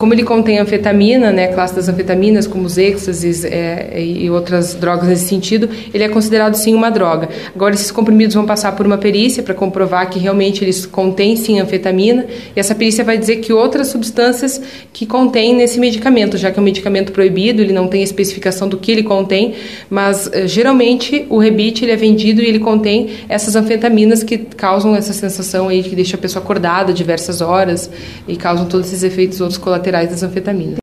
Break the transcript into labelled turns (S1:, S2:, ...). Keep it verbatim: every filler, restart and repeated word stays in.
S1: Como ele contém anfetamina, né, classe das anfetaminas, como os êxtases é, e outras drogas nesse sentido, ele é considerado sim uma droga. Agora, esses comprimidos vão passar por uma perícia para comprovar que realmente eles contêm sim anfetamina, e essa perícia vai dizer que outras substâncias que contém nesse medicamento, já que é um medicamento proibido, ele não tem especificação do que ele contém, mas geralmente o Rebite ele é vendido e ele contém essas anfetaminas que causam essa sensação aí que deixa a pessoa acordada diversas horas e causam todos esses efeitos outros colaterais das anfetaminas.